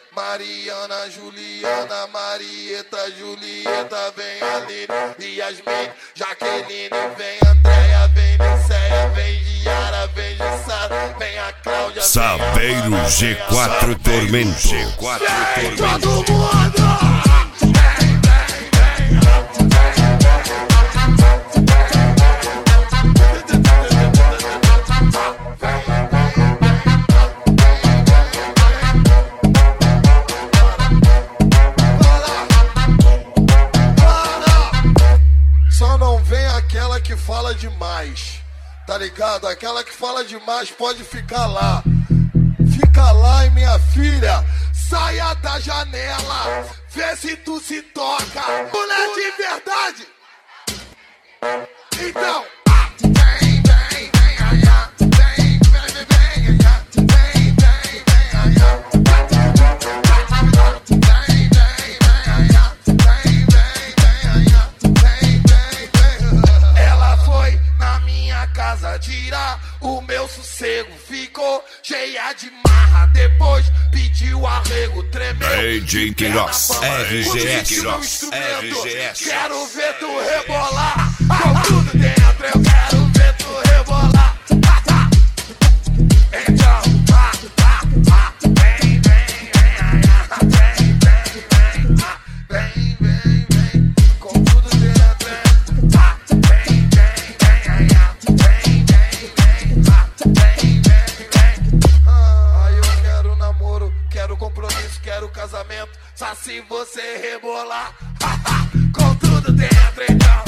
Mariana, Juliana, Marieta, Julieta, vem Aline, Yasmin, Jaqueline, vem Andréia, vem Liceia, vem Giara, vem Jussara, vem a Cláudia, Saveiro G4 Tormento. Vem todo mundo! Só não vem aquela que fala demais, tá ligado? Aquela que fala demais pode ficar lá. Fica lá e minha filha, saia da janela, vê se tu se toca. Mulher de verdade. Então, vem, vem, vem, ai, vem, vem, vem, vem, ai, vem, vem, vem, ai, vem, vem, vem, ai, vem, vem, vem, vem. Ela foi na minha casa tirar o meu sossego, ficou cheia de marra, depois pediu arrego, tremeu. DJ Queiroz, RGS, RGS. Quero ver tu rebolar, com tudo dentro, eu quero ver tu rebolar. Então, vem, vem, vem, vem, vem, vem, com tudo dentro. Vem, vem, vem, vem, vem, vem. Ai, eu quero namoro, quero compromisso, quero casamento. Só se você rebolar, com tudo dentro, então.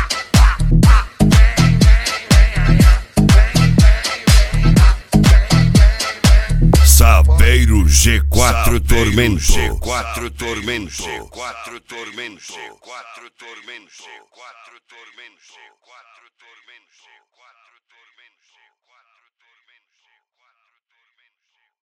Saveiro G4 Tormento. G4 Tormento. G4 Tormento. G4 Tormento.